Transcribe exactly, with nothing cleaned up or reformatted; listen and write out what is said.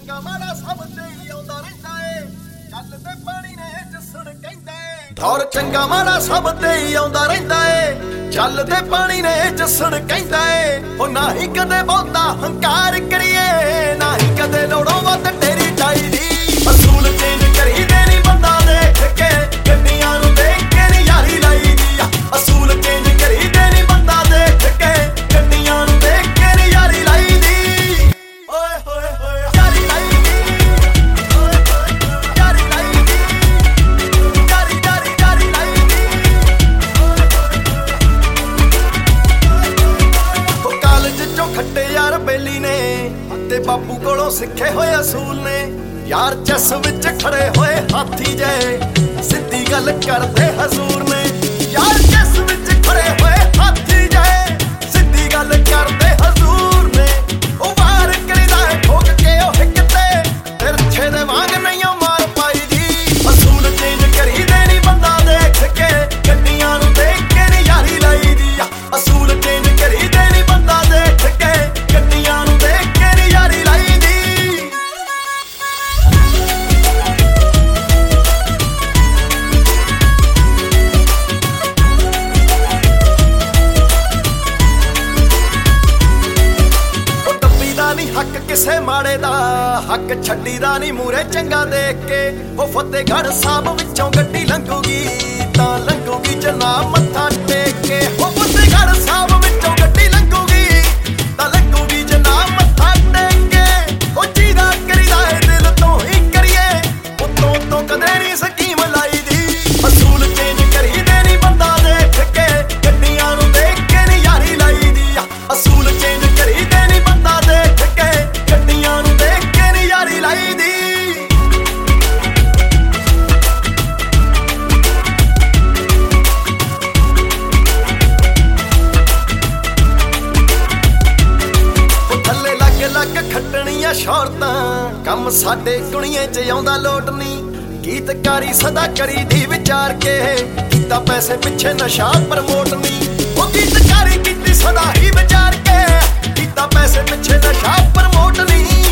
ਚੰਗਾ ਮਾੜਾ ਸਭ ਤੇ ਹੀ ਆਉਂਦਾ ਰਹਿੰਦਾ ਏ, ਚੱਲ ਤੇ ਪਾਣੀ ਨੇ ਜੱਸਣ ਕਹਿੰਦਾ ਏ। ਦੌਰ ਚੰਗਾ ਮਾੜਾ ਸਭ ਤੇ ਹੀ ਆਉਂਦਾ ਰਹਿੰਦਾ ਏ, ਚੱਲ ਤੇ ਪਾਣੀ ਨੇ ਜੱਸਣ ਕਹਿੰਦਾ ਏ। ਉਹ ਨਾ ਹੀ ਕਦੇ ਬਹੁਤਾ ਹੰਕਾਰ ਕਰੀਏ, ਨਾ ਹੀ ਕਦੇ ਲੋੜੋਂ ਵੱਧ ਤੇਰੀ ਚਾਹੀਦੀ। ਅਸੂਲ ਚੇਂਜ ਕਰੀਦੇ ਨੀ ਬੰਦਾ ਦੇਖ ਕੇ, ਗੱਡੀਆਂ ਨੂੰ ਦੇਖ ਕੇ ਨੀ ਯਾਰੀ ਲਾਈਦੀ ਆ। ਅਸੂਲ ਚੇਂਜ ਕਰੀਦੇ ਨੀ ਬੰਦਾ ਦੇਖ ਕੇ, ਗੱਡੀਆਂ ਨੂੰ ਦੇਖ ਕੇ ਨੀ ਯਾਰੀ ਲਾਈਦੀ। ਓਏ ਹੋਏ ਹੋਏ ਯਾਰੀ ਲਾਈਦੀ, ਓਏ ਹੋਏ ਯਾਰੀ ਲਾਈਦੀ, ਯਾਰੀ ਯਾਰੀ ਯਾਰੀ ਲਾਈਦੀ। ਉਹ ਕਾਲਜ ਚੋਂ ਖੱਟੇ ਯਾਰ ਬੇਲੀ ਨੇ, ਤੇ ਬਾਪੂ ਕੋਲੋਂ ਸਿੱਖੇ ਹੋਏ ਅਸੂਲ ਨੇ। ਯਾਰ ਚਸ ਵਿੱਚ ਖੜੇ ਹੋਏ ਹਾਥੀ ਜੇ, ਸਿੱਧੀ ਗੱਲ ਕਰਦੇ ਹਜ਼ੂਰ ਨੇ। ਯਾਰ ਚਸ ਵਿੱਚ ਖੜੇ ਹੋਏ ਹਾਥੀ ਜੇ, ਸਿੱਧੀ ਗੱਲ ਕਰਦੇ ਹਜ਼ੂਰ ਨੇ। ਉਹ ਵਾਰ ਕਰੀਦਾ ਠੋਕ ਕੇ ਉਹ ਹਿੱਕ ਤੇ, ਤਿਰਛੇ ਦੇ ਵਾਂਗ ਨਹੀਂ ਮਾਰ ਪਾਈ ਦੀ। ਅਸੂਲ ਚੇਂਜ ਕਰੀਦੇ ਨੀ ਬੰਦਾ ਦੇਖ ਕੇ, ਗੱਡੀਆਂ ਨੂੰ ਦੇਖ ਕੇ ਨੀ ਯਾਰੀ ਲਾਈਦੀ ਆ। ਅਸੂਲ ਚੇਂਜ ਕਰੀਦੇ ਨੀ ਬੰਦਾ ਦੇਖ ਕੇ, ਗੱਡੀਆਂ ਨੂੰ ਦੇਖ ਕੇ ਨੀ ਯਾਰੀ ਲਾਈਦੀ। ਹੱਕ ਕਿਸੇ ਮਾੜੇ ਦਾ, ਹੱਕ ਛੱਡੀ ਦਾ ਨੀ ਮੂਰੇ ਚੰਗਾ ਦੇਖ ਕੇ। ਉਹ ਫਤਿਹਗੜ੍ਹ ਸਾਹਿਬ ਵਿੱਚੋਂ ਗੱਡੀ ਲੰਘੂਗੀ ਤਾਂ ਲੰਘੂਗੀ ਜਨਾਬ ਮੱਥਾ ਟੇਕ ਕੇ। ਉਹ ਫਤਿਹਗੜ੍ਹ ਸਾਹਿਬ ਵਿੱਚੋਂ ਗੱਡੀ ਲੰਘੂਗੀ ਤਾਂ ਲੰਘੂਗੀ ਜਨਾਬ ਮੱਥਾ ਟੇਕ ਕੇ। ਉਹ ਜਿਹਦਾ ਕਰੀਦਾ ਏ ਦਿਲ ਤੋਂ ਹੀ ਕਰੀਏ, ਉੱਤੋਂ ਉੱਤੋਂ ਕਦੇ ਨੀ ਸਕੀਮ ਲਾਈ ਦੀ। ਅਸੂਲ ਚੇਂਜ ਕਰੀਦੇ ਨੀ ਬੰਦਾ ਦੇਖ ਕੇ, ਗੱਡੀਆਂ ਨੂੰ ਦੇਖ ਕੇ ਨੀ ਯਾਰੀ ਲਾਈਦੀ ਆ। ਅਸੂਲ ਚੇਂਜ ਕਰੀਦੇ ਨੀ ਬੰਦਾ ਦੇਖ ਕੇ, ਗੱਡੀਆਂ ਨੂੰ ਦੇਖ ਕੇ ਨੀ ਯਾਰੀ ਲਾਈਦੀ। ਉਹ ਥੱਲੇ ਲੱਗ ਲੱਗ ਖੱਟਣੀਆਂ ਸ਼ੌਰਤਾਂ, ਕੰਮ ਸਾਡੇ ਕੁੜੀਆਂ ਚ ਆਉਂਦਾ ਲੋਟ ਨੀ। ਗੀਤਕਾਰੀ ਸਦਾ ਕਰੀ ਦੀ ਵਿਚਾਰ ਕੇ, ਕੀਤਾ ਪੈਸੇ ਪਿੱਛੇ ਨਸ਼ਾ ਪ੍ਰਮੋਟ ਨੀ। ਉਹ ਗੀਤਕਾਰੀ ਕੀਤੀ ਸਦਾ ਹੀ ਵਿਚਾਰ ਕੇ, ਕੀਤਾ ਪੈਸੇ ਪਿੱਛੇ ਨਸ਼ਾ ਪ੍ਰਮੋਟ ਨੀ।